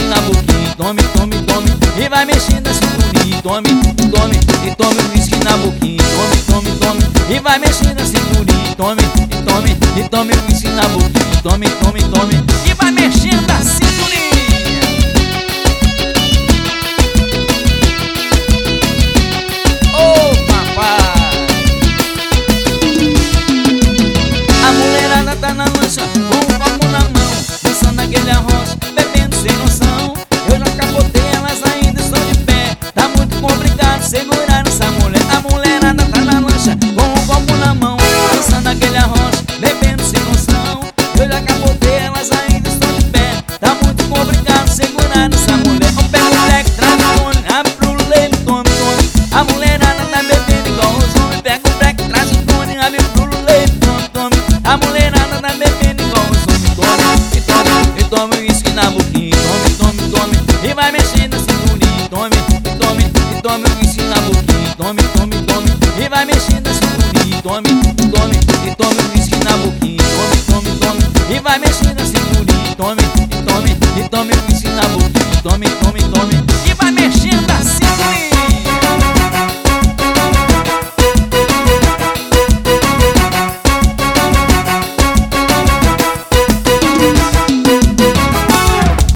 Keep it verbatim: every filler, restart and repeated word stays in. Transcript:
na boquinha. Tome, tome, tome, e vai mexendo a cinturinha. Tome, tome, e tome o uísque na boquinha. Tome, tome, tome, e vai mexendo a cinturinha. Tome, e tome, e tome o uísque na boquinha. Tome, tome, tome, e vai mexendo a cinturinha. Ô papai, a mulherada tá na lancha com um copo na mão, dançando aquele arroz, bebendo sem noção. Eu já capotei, elas ainda estão de pé. Tá muito complicado segurar essa mulher. A mulherada tá na lancha com um copo na mão, dançando aquele arroz, bebendo sem noção. Eu já capotei, elas ainda estão de pé. Tá muito complicado segurar essa mulher. Eu pego o leque, trago o fone, abre pro leite, tome, tome. A mulherada tá bebendo igual os homens. Pega o break, traz o fone, abre pro leite, tome, tome. A mulherada tá bebendo igual os homens. Tome, e tome, e tome o uísque na boquinha. Tome, tome, tome, e vai mexendo a cinturinha. Tome, e tome, e tome o uísque na boquinha. Tome, tome, tome, e vai mexendo a cinturinha. Tome, tome, e tome o uísque na boquinha. Tome, tome, tome, e vai mexendo a cinturinha. Tome, e tome, e tome o uísque na boquinha. Tome, tome, tome, e vai